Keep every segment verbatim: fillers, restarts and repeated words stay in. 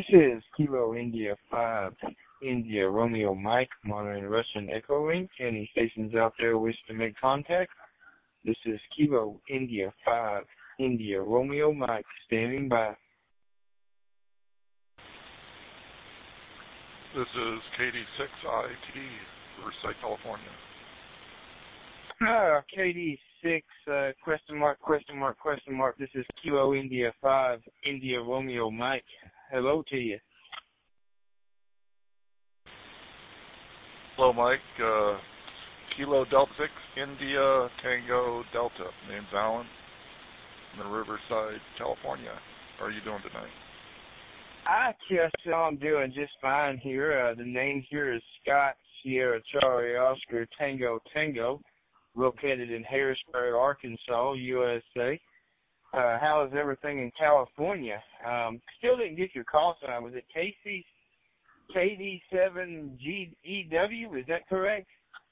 is Kilo India five, India Romeo Mike, monitoring Russian Echo Link. Any stations out there wish to make contact? This is Kilo India five, India Romeo Mike, standing by. This is K D six I T, Riverside, California. Ah, K D six, uh, question mark, question mark, question mark. This is Kilo India five, India Romeo Mike. Hello to you. Hello, Mike. Uh, Kilo Delta six, India Tango Delta. Name's Alan. I'm in Riverside, California. How are you doing tonight? I guess I'm doing just fine here. Uh, the name here is Scott Sierra Charlie Oscar Tango Tango, located in Harrisburg, Arkansas, U S A. Uh, how is everything in California? Um, still didn't get your call sign. Was it K C K D seven G E W? Is that correct?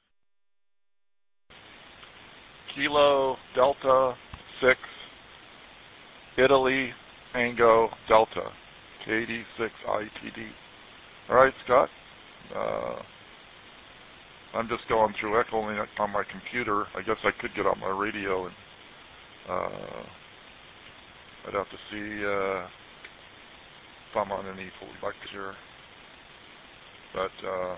Kilo Delta six, Italy Tango Delta. K D six I T D. All right, Scott. Uh, I'm just going through echoing on my computer. I guess I could get on my radio, and uh, I'd have to see uh, if I'm on any fully lecture. But uh,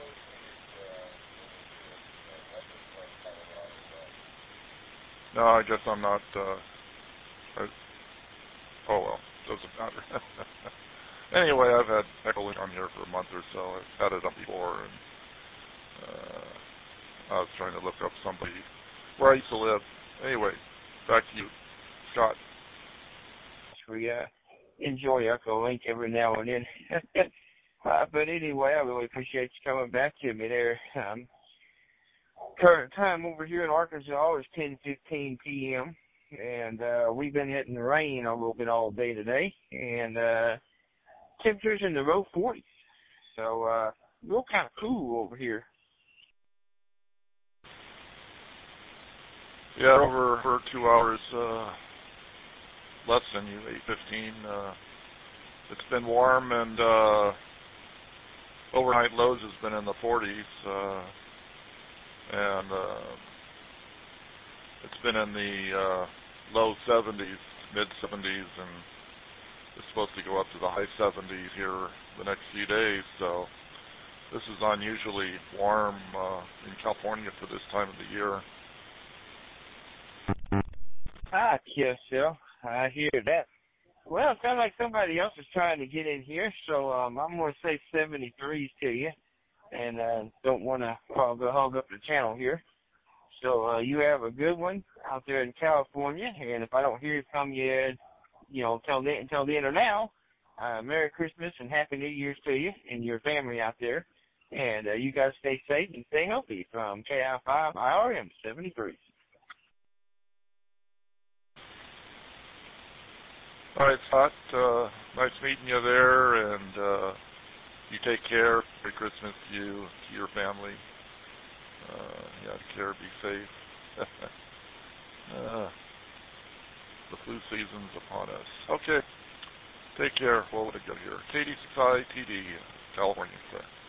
no, I guess I'm not. Uh, I, oh well, doesn't matter. Anyway, I've had Echolink on here for a month or so. I've had it up before, and uh, I was trying to look up somebody where I used to live. Anyway, back to you, Scott. We uh, enjoy Echolink every now and then. uh, but anyway, I really appreciate you coming back to me there. Um, current time over here in Arkansas is ten fifteen p.m., and uh, we've been hitting the rain a little bit all day today, and uh, temperatures in the low forties, so uh, real kind of cool over here. Yeah, over for two hours, uh, less than you, eight fifteen. Uh, it's been warm, and uh, overnight lows has been in the forties, uh, and uh, it's been in the uh, low seventies, mid seventies, and it's supposed to go up to the high seventies here the next few days, so this is unusually warm uh, in California for this time of the year. I guess so. I hear that. Well, it sounds like somebody else is trying to get in here, so um, I'm going to say seventy-threes to you, and uh, don't want to hog, hog up the channel here. So uh, you have a good one out there in California, and if I don't hear from you, you know, until the, until the end of now, uh, Merry Christmas and Happy New Year's to you and your family out there. And uh, you guys stay safe and stay healthy from K I five I R M seventy-three. All right, Scott. Uh, nice meeting you there, and uh, you take care. Merry Christmas to you, to your family. Uh, yeah, take care, be safe. uh, the flu season's upon us. Okay, take care. Well, what did I get here? K D six I T D, California.